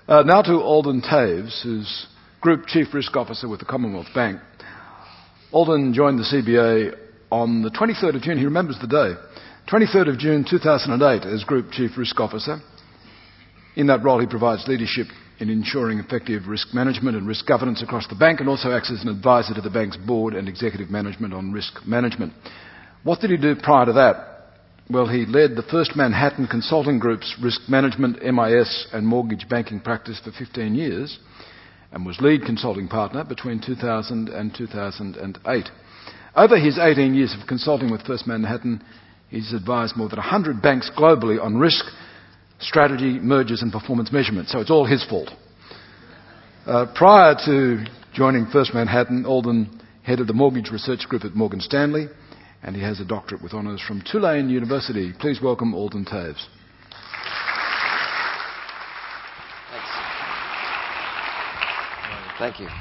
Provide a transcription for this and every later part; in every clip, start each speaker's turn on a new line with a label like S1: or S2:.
S1: Now to Alden Taves, who's Group Chief Risk Officer with the Commonwealth Bank. Alden joined the CBA on the 23rd of June, he remembers the day, 23rd of June 2008 as Group Chief Risk Officer. In that role he provides leadership in ensuring effective risk management and risk governance across the bank, and also acts as an advisor to the bank's board and executive management on risk management. What did he do prior to that? Well, he led the First Manhattan Consulting Group's risk management, MIS and mortgage banking practice for 15 years and was lead consulting partner between 2000 and 2008. Over his 18 years of consulting with First Manhattan, he's advised more than 100 banks globally on risk, strategy, mergers and performance measurement. So it's all his fault. Prior to joining First Manhattan, Alden headed the mortgage research group at Morgan Stanley, and he has a doctorate with honours from Tulane University. Please welcome Alden Taves.
S2: Thank you.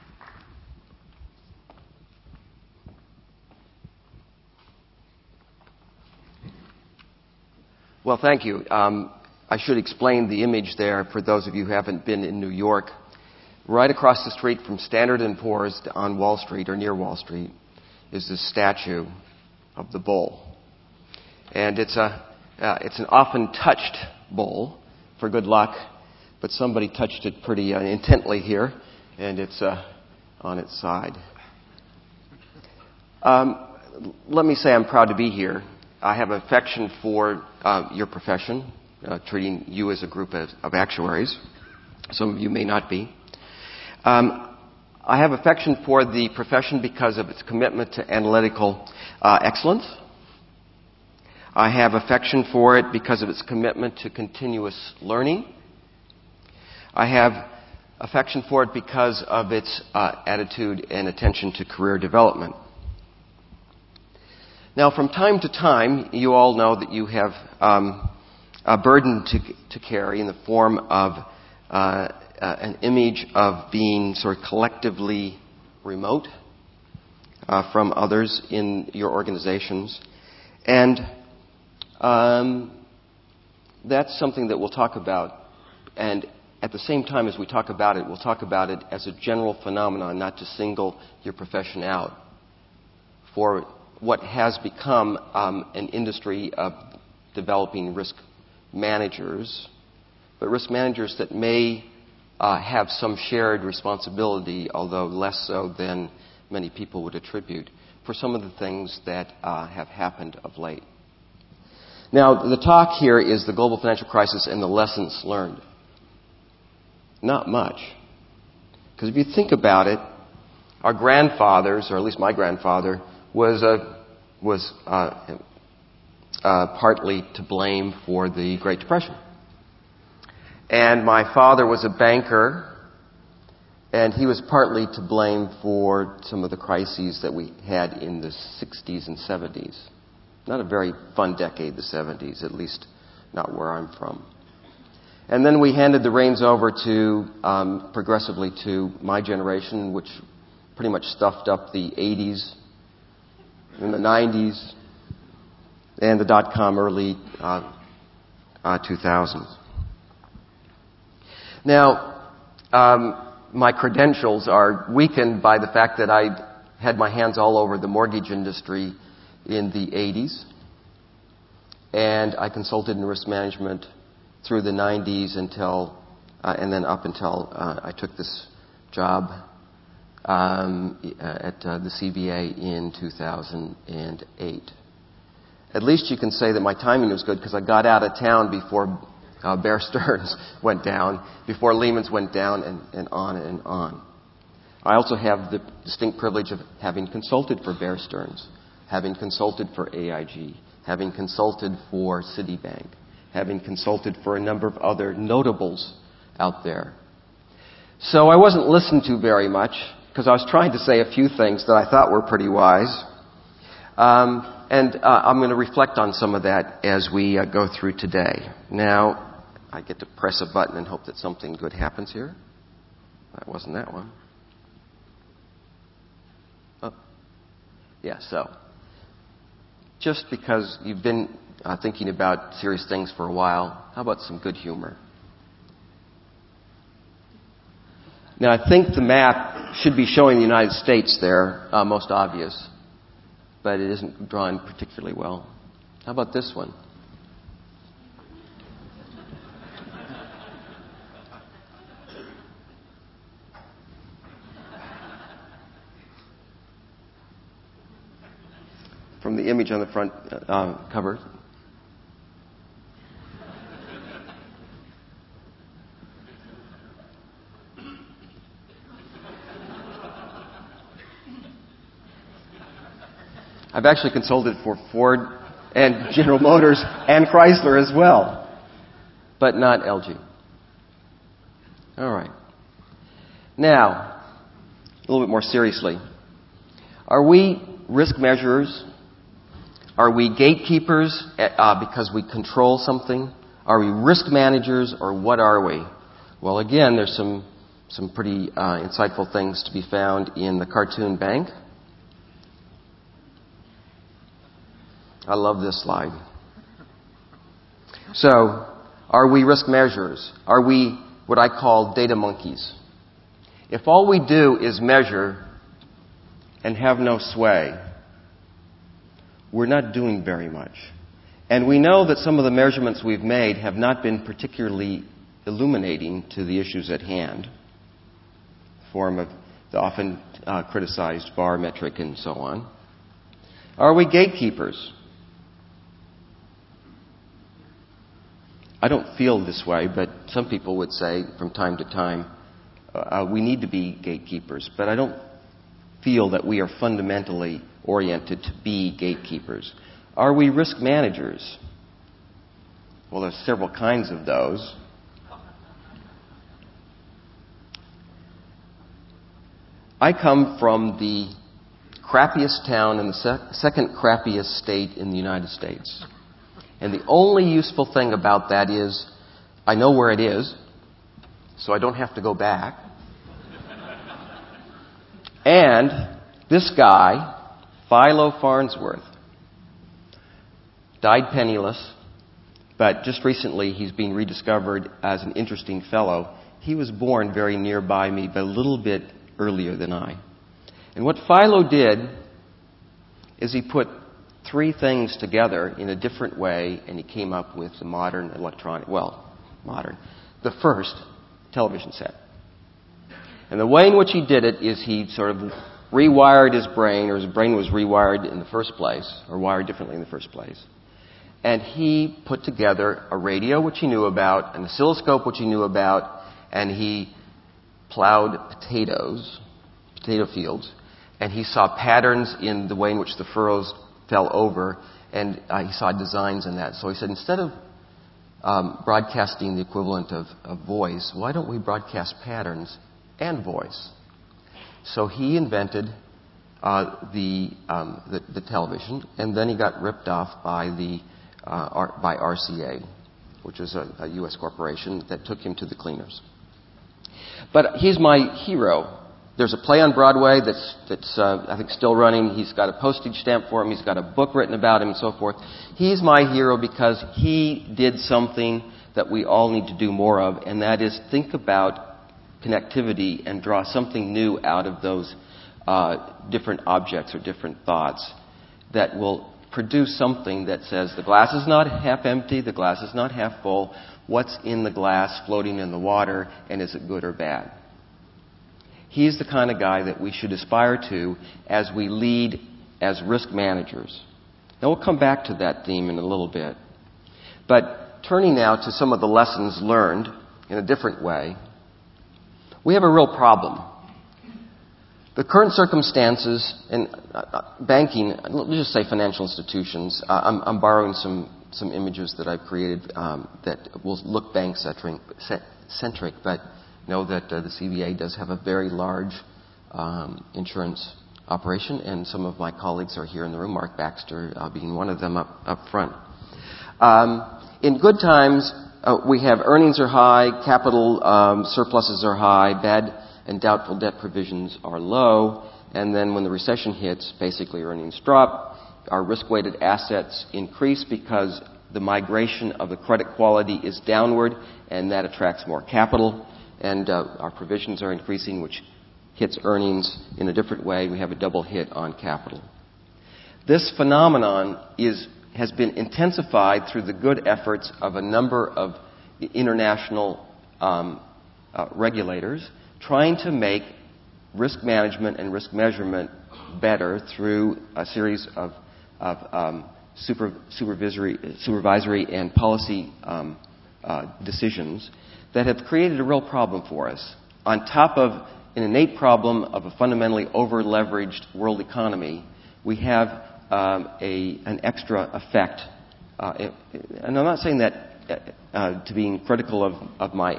S2: Well, thank you. I should explain the image there for those of you who haven't been in New York. Right across the street from Standard & Poor's on Wall Street, or near Wall Street, is this statue of the bull. And it's an often touched bull for good luck, but somebody touched it pretty intently here, and it's on its side. Let me say I'm proud to be here. I have affection for your profession, treating you as a group of actuaries. Some of you may not be. I have affection for the profession because of its commitment to analytical excellence. I have affection for it because of its commitment to continuous learning. I have affection for it because of its attitude and attention to career development. Now, from time to time, you all know that you have a burden to carry in the form of an image of being sort of collectively remote from others in your organizations. And that's something that we'll talk about. And at the same time as we talk about it, we'll talk about it as a general phenomenon, not to single your profession out for what has become an industry of developing risk managers, but risk managers that may have some shared responsibility, although less so than many people would attribute, for some of the things that have happened of late. Now, the talk here is the global financial crisis and the lessons learned. Not much. Because if you think about it, our grandfathers, or at least my grandfather, was partly to blame for the Great Depression. And my father was a banker, and he was partly to blame for some of the crises that we had in the 60s and 70s. Not a very fun decade, the 70s, at least not where I'm from. And then we handed the reins over to, progressively to my generation, which pretty much stuffed up the 80s and the 90s and the dot-com early 2000s. Now, my credentials are weakened by the fact that I had my hands all over the mortgage industry in the 80s, and I consulted in risk management through the 90s until, and then up until I took this job at the CBA in 2008. At least you can say that my timing was good because I got out of town before Bear Stearns went down, before Lehman's went down, and on and on. I also have the distinct privilege of having consulted for Bear Stearns, having consulted for AIG, having consulted for Citibank, having consulted for a number of other notables out there. So I wasn't listened to very much because I was trying to say a few things that I thought were pretty wise. And I'm going to reflect on some of that as we go through today. Now, I get to press a button and hope that something good happens here. That wasn't that one. Oh. Yeah, so. Just because you've been thinking about serious things for a while, how about some good humor? Now, I think the map should be showing the United States there, most obvious, but it isn't drawn particularly well. How about this one? From the image on the front cover. I've actually consulted for Ford and General Motors and Chrysler as well, but not LG. All right. Now, a little bit more seriously. Are we risk measurers? Are we gatekeepers because we control something? Are we risk managers, or what are we? Well, again, there's some pretty insightful things to be found in the cartoon bank. I love this slide. So, are we risk measurers? Are we what I call data monkeys? If all we do is measure and have no sway, we're not doing very much. And we know that some of the measurements we've made have not been particularly illuminating to the issues at hand, form of the often criticized VAR metric and so on. Are we gatekeepers? I don't feel this way, but some people would say from time to time, we need to be gatekeepers. But I don't feel that we are fundamentally oriented to be gatekeepers. Are we risk managers? Well, there's several kinds of those. I come from the crappiest town in the second crappiest state in the United States. And the only useful thing about that is I know where it is, so I don't have to go back. And this guy, Philo Farnsworth, died penniless, but just recently he's been rediscovered as an interesting fellow. He was born very nearby me, but a little bit earlier than I. And what Philo did is he put three things together in a different way, and he came up with the modern the first television set. And the way in which he did it is he sort of rewired his brain, or his brain was rewired in the first place, or wired differently in the first place. And he put together a radio, which he knew about, an oscilloscope, which he knew about, and he plowed potato fields, and he saw patterns in the way in which the furrows fell over, and he saw designs in that. So he said, instead of broadcasting the equivalent of voice, why don't we broadcast patterns and voice? So he invented the television, and then he got ripped off by by RCA, which was a U.S. corporation that took him to the cleaners. But he's my hero. There's a play on Broadway that's I think still running. He's got a postage stamp for him. He's got a book written about him and so forth. He's my hero because he did something that we all need to do more of, and that is think about connectivity and draw something new out of those different objects or different thoughts that will produce something that says the glass is not half empty, the glass is not half full. What's in the glass floating in the water, and is it good or bad? He's the kind of guy that we should aspire to as we lead as risk managers. Now we'll come back to that theme in a little bit. But turning now to some of the lessons learned in a different way, we have a real problem. The current circumstances in banking, let's just say financial institutions, I'm borrowing some images that I've created that will look bank-centric, but know that the CBA does have a very large insurance operation, and some of my colleagues are here in the room, Mark Baxter being one of them up front. In good times, we have earnings are high, capital surpluses are high, bad and doubtful debt provisions are low, and then when the recession hits, basically earnings drop, our risk-weighted assets increase because the migration of the credit quality is downward, and that attracts more capital. and our provisions are increasing, which hits earnings in a different way. We have a double hit on capital. This phenomenon has been intensified through the good efforts of a number of international regulators trying to make risk management and risk measurement better through a series of supervisory and policy decisions that have created a real problem for us. On top of an innate problem of a fundamentally over-leveraged world economy, we have an extra effect. And I'm not saying that to being critical of my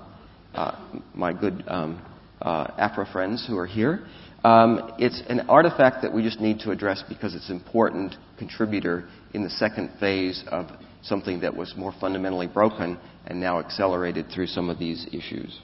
S2: good APRA friends who are here. It's an artifact that we just need to address because it's an important contributor in the second phase of something that was more fundamentally broken and now accelerated through some of these issues.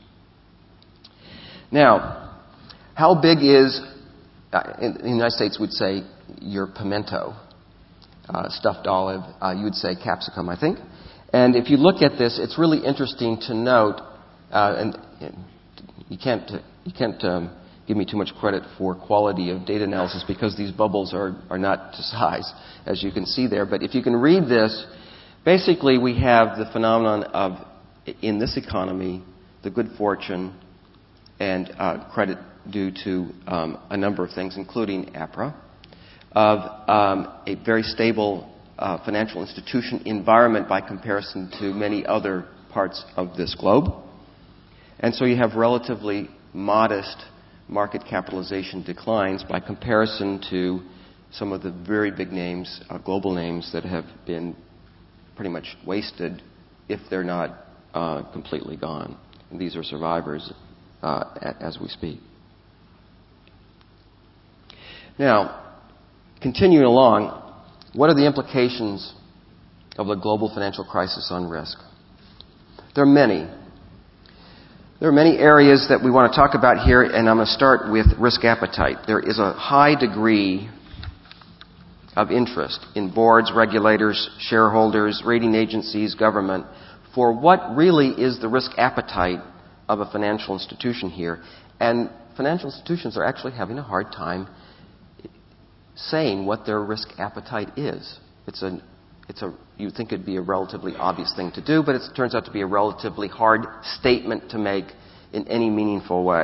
S2: Now, how big is, in the United States would say, your pimento, stuffed olive, you would say capsicum, I think. And if you look at this, it's really interesting to note, and you can't give me too much credit for quality of data analysis because these bubbles are not to size, as you can see there. But if you can read this, basically we have the phenomenon of, in this economy, the good fortune and credit due to a number of things, including APRA, of a very stable financial institution environment by comparison to many other parts of this globe. And so you have relatively modest market capitalization declines by comparison to some of the very big names, global names, that have been pretty much wasted if they're not completely gone. And these are survivors as we speak. Now, continuing along, what are the implications of the global financial crisis on risk? There are many. There are many areas that we want to talk about here, and I'm going to start with risk appetite. There is a high degree of interest in boards, regulators, shareholders, rating agencies, government, for what really is the risk appetite of a financial institution here. And financial institutions are actually having a hard time saying what their risk appetite is. You'd think it'd be a relatively obvious thing to do, but it turns out to be a relatively hard statement to make in any meaningful way.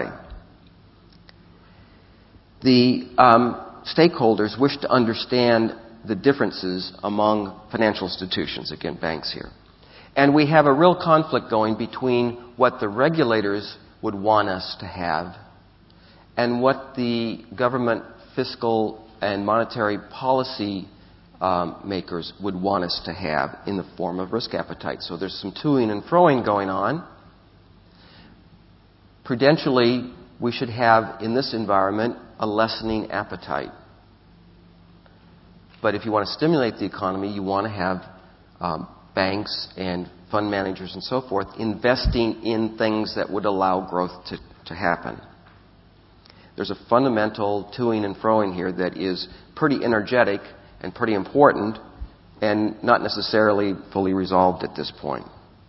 S2: The stakeholders wish to understand the differences among financial institutions, again, banks here. And we have a real conflict going between what the regulators would want us to have and what the government fiscal and monetary policy makers would want us to have in the form of risk appetite. So there's some toing and froing going on. Prudentially, we should have, in this environment, a lessening appetite. But if you want to stimulate the economy, you want to have banks and fund managers and so forth investing in things that would allow growth to happen. There's a fundamental toing and froing here that is pretty energetic and pretty important and not necessarily fully resolved at this point.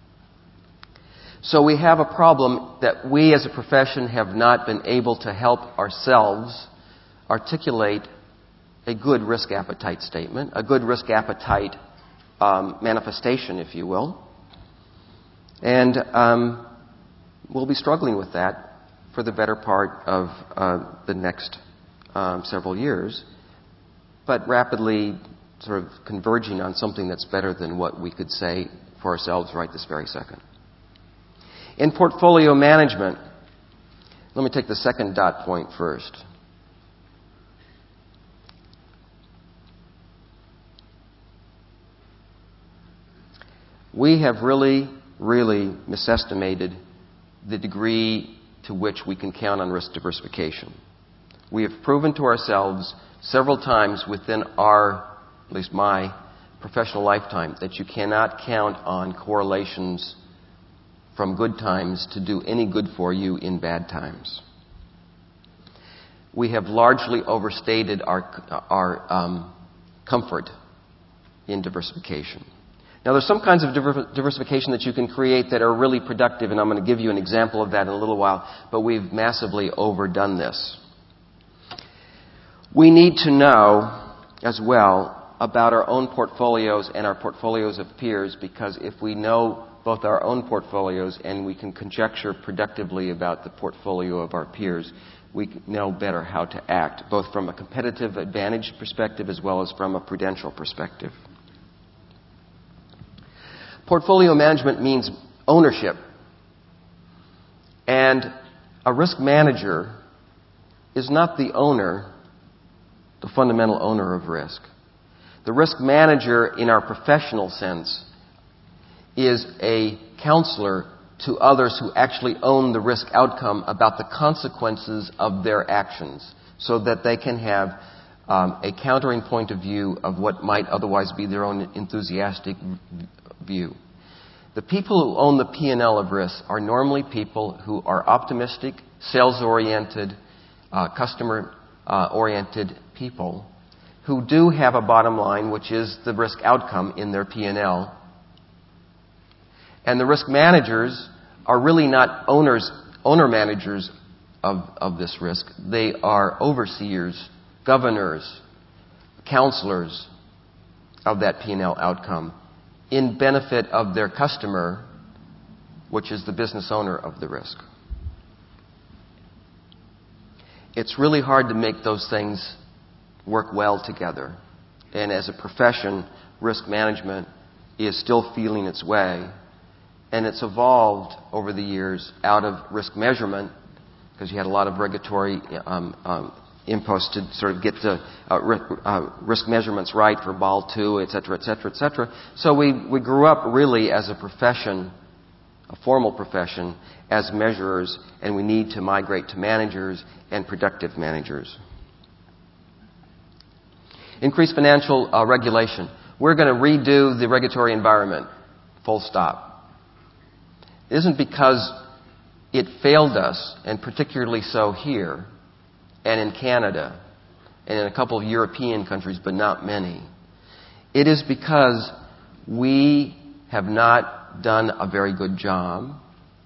S2: So we have a problem that we as a profession have not been able to help ourselves articulate a good risk appetite statement, a good risk appetite manifestation, if you will. And we'll be struggling with that for the better part of the next several years, but rapidly sort of converging on something that's better than what we could say for ourselves right this very second. In portfolio management, let me take the second dot point first. We have really misestimated the degree to which we can count on risk diversification. We have proven to ourselves several times within our, at least my, professional lifetime that you cannot count on correlations from good times to do any good for you in bad times. We have largely overstated our comfort in diversification. Now, there's some kinds of diversification that you can create that are really productive, and I'm going to give you an example of that in a little while, but we've massively overdone this. We need to know as well about our own portfolios and our portfolios of peers, because if we know both our own portfolios and we can conjecture productively about the portfolio of our peers, we know better how to act, both from a competitive advantage perspective as well as from a prudential perspective. Portfolio management means ownership. And a risk manager is not the owner, the fundamental owner of risk. The risk manager, in our professional sense, is a counselor to others who actually own the risk outcome about the consequences of their actions, so that they can have a countering point of view of what might otherwise be their own enthusiastic view. The people who own the P&L of risk are normally people who are optimistic, sales-oriented, customer-oriented people who do have a bottom line, which is the risk outcome in their P&L. And the risk managers are really not owner-managers of this risk. They are overseers, governors, counselors of that P&L outcome in benefit of their customer, which is the business owner of the risk. It's really hard to make those things work well together. And as a profession, risk management is still feeling its way. And it's evolved over the years out of risk measurement, because you had a lot of regulatory imposts to sort of get the risk measurements right for Basel II, et cetera, et cetera, et cetera. So we grew up really as a profession, a formal profession, as measurers, and we need to migrate to managers and productive managers. Increased financial regulation. We're going to redo the regulatory environment, full stop. It isn't because it failed us, and particularly so here, and in Canada, and in a couple of European countries, but not many. It is because we have not done a very good job,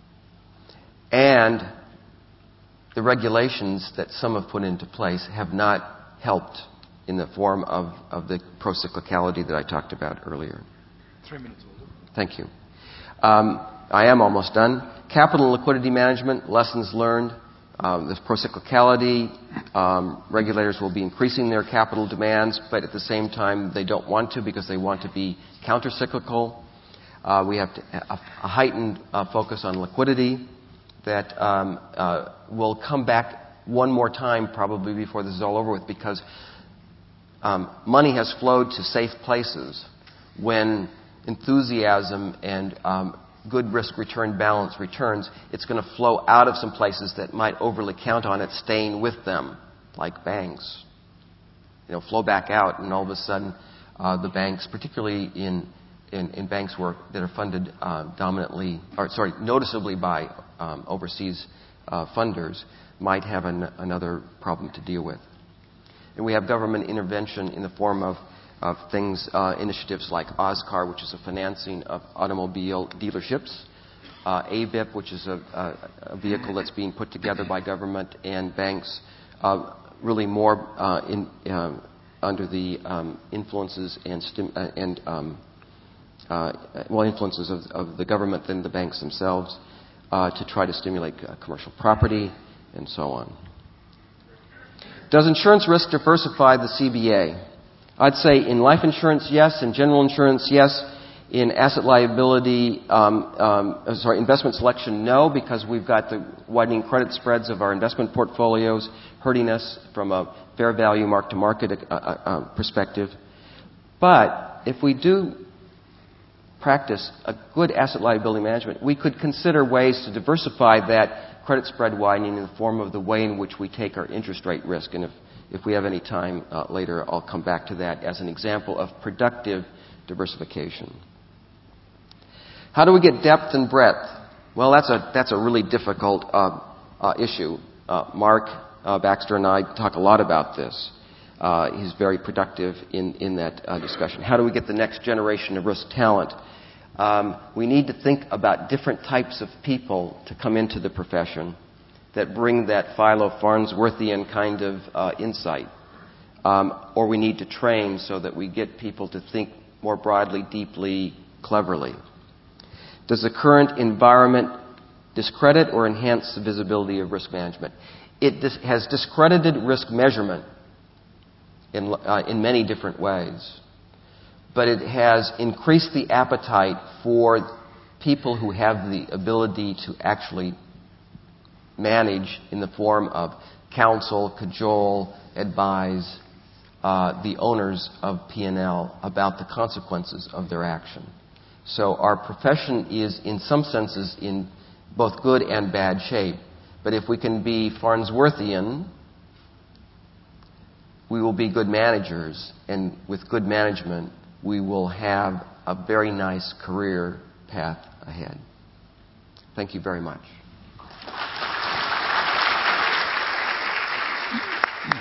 S2: and the regulations that some have put into place have not helped in the form of the procyclicality that I talked about earlier.
S1: 3 minutes, Walter.
S2: Thank you. I am almost done. Capital and liquidity management, lessons learned. This procyclicality, regulators will be increasing their capital demands, but at the same time they don't want to, because they want to be countercyclical. We have a heightened focus on liquidity that will come back one more time probably before this is all over with, because money has flowed to safe places when enthusiasm and good risk-return balance returns. It's going to flow out of some places that might overly count on it staying with them, like banks. Flow back out, and all of a sudden the banks, particularly in banks that are funded noticeably by overseas funders, might have another problem to deal with. And we have government intervention in the form of things, initiatives like OSCAR, which is a financing of automobile dealerships, ABIP, which is a vehicle that's being put together by government and banks, really more under the influences influences of the government than the banks themselves, to try to stimulate commercial property and so on. Does insurance risk diversify the CBA? I'd say in life insurance, yes. In general insurance, yes. In asset liability, investment selection, no, because we've got the widening credit spreads of our investment portfolios hurting us from a fair value mark-to-market perspective. But if we do practice a good asset liability management, we could consider ways to diversify that credit spread widening in the form of the way in which we take our interest rate risk. And if we have any time later, I'll come back to that as an example of productive diversification. How do we get depth and breadth? Well, that's a really difficult issue. Mark Baxter and I talk a lot about this. he's very productive in that discussion. How do we get the next generation of risk talent? We need to think about different types of people to come into the profession that bring that Philo-Farnsworthian kind of insight. Or we need to train so that we get people to think more broadly, deeply, cleverly. Does the current environment discredit or enhance the visibility of risk management? It has discredited risk measurement in many different ways. But it has increased the appetite for people who have the ability to actually manage in the form of counsel, cajole, advise the owners of P&L about the consequences of their action. So our profession is, in some senses, in both good and bad shape. But if we can be Farnsworthian, we will be good managers, and with good management, we will have a very nice career path ahead. Thank you very much.